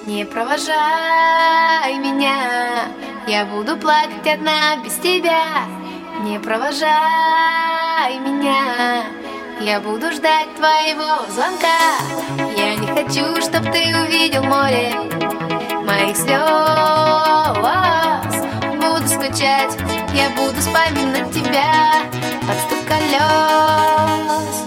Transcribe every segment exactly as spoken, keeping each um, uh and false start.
Не провожай меня, я буду плакать одна без тебя. Не провожай меня, я буду ждать твоего звонка. Я не хочу, чтоб ты увидел море моих слез. Буду скучать, я буду вспоминать тебя под стук колес.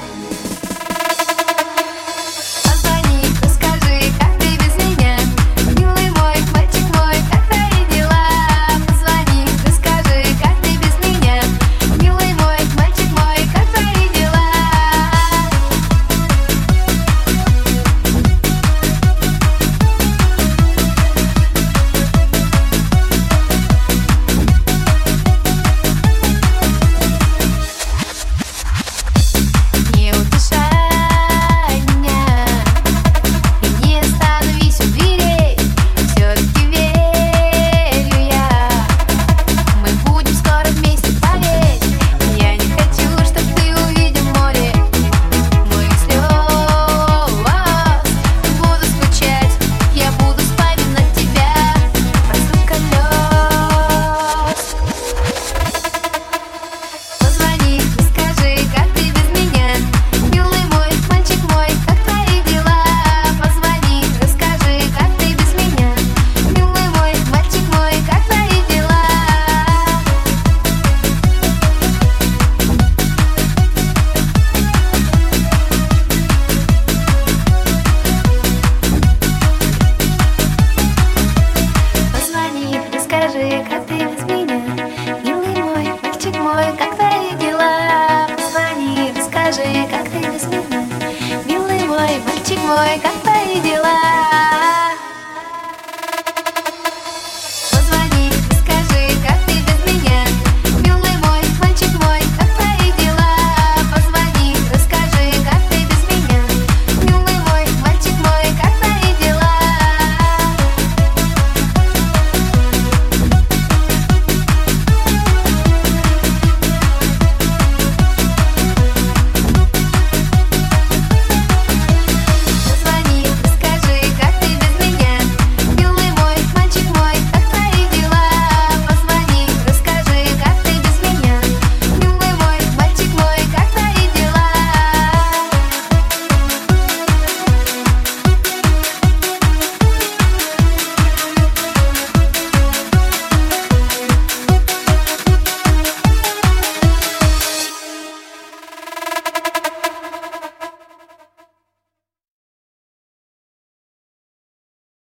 Скажи, как ты без меня, милый мой, мальчик мой, как твои дела? Позвони, расскажи, как ты без меня, милый мой, мальчик мой, как твои дела?